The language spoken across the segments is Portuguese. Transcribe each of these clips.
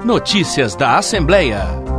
Notícias da Assembleia.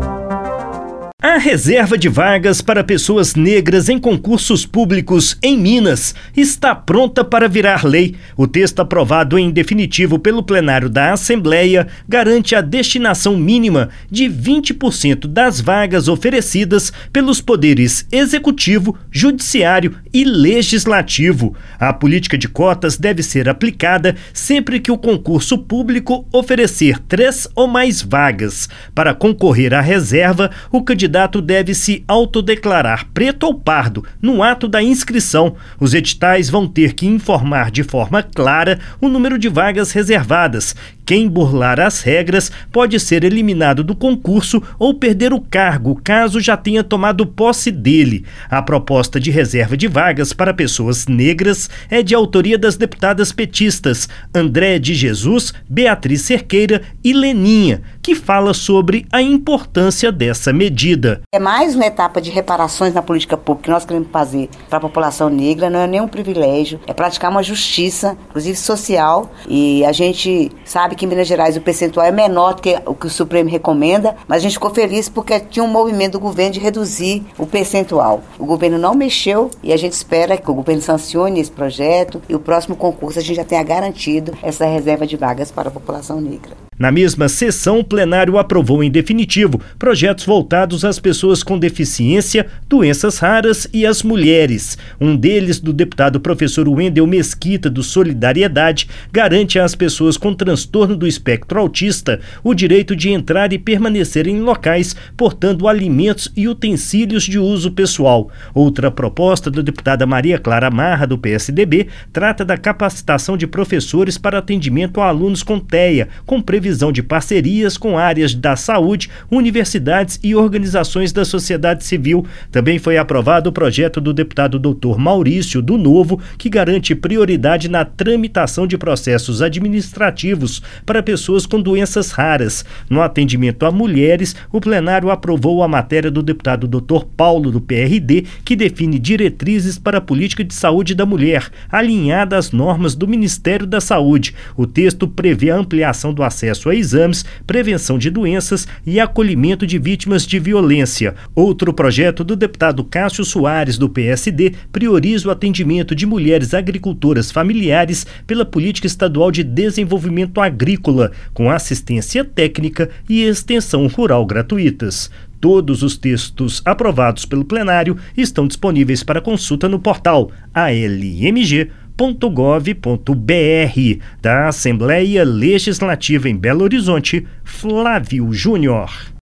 A reserva de vagas para pessoas negras em concursos públicos em Minas está pronta para virar lei. O texto aprovado em definitivo pelo plenário da Assembleia garante a destinação mínima de 20% das vagas oferecidas pelos poderes executivo, judiciário e legislativo. A política de cotas deve ser aplicada sempre que o concurso público oferecer 3 ou mais vagas. Para concorrer à reserva, o candidato deve se autodeclarar preto ou pardo no ato da inscrição. Os editais vão ter que informar de forma clara o número de vagas reservadas. Quem burlar as regras pode ser eliminado do concurso ou perder o cargo, caso já tenha tomado posse dele. A proposta de reserva de vagas para pessoas negras é de autoria das deputadas petistas André de Jesus, Beatriz Cerqueira e Leninha, que fala sobre a importância dessa medida. É mais uma etapa de reparações na política pública que nós queremos fazer para a população negra. Não é nenhum privilégio, é praticar uma justiça, inclusive social, e a gente sabe que em Minas Gerais o percentual é menor do que o que o Supremo recomenda, mas a gente ficou feliz porque tinha um movimento do governo de reduzir o percentual. O governo não mexeu e a gente espera que o governo sancione esse projeto e o próximo concurso a gente já tenha garantido essa reserva de vagas para a população negra. Na mesma sessão, o plenário aprovou em definitivo projetos voltados às pessoas com deficiência, doenças raras e às mulheres. Um deles, do deputado professor Wendel Mesquita, do Solidariedade, garante às pessoas com transtorno do espectro autista o direito de entrar e permanecer em locais portando alimentos e utensílios de uso pessoal. Outra proposta da deputada Maria Clara Marra, do PSDB, trata da capacitação de professores para atendimento a alunos com TEA, com previsão de parcerias com áreas da saúde, universidades e organizações da sociedade civil. Também foi aprovado o projeto do deputado Dr. Maurício do Novo, que garante prioridade na tramitação de processos administrativos para pessoas com doenças raras. No atendimento a mulheres, o plenário aprovou a matéria do deputado Dr. Paulo, do PRD, que define diretrizes para a política de saúde da mulher, alinhada às normas do Ministério da Saúde. O texto prevê a ampliação do acesso a exames, prevenção de doenças e acolhimento de vítimas de violência. Outro projeto do deputado Cássio Soares, do PSD, prioriza o atendimento de mulheres agricultoras familiares pela Política Estadual de Desenvolvimento Agrícola, com assistência técnica e extensão rural gratuitas. Todos os textos aprovados pelo plenário estão disponíveis para consulta no portal almg.gov.br. Da Assembleia Legislativa em Belo Horizonte, Flávio Júnior.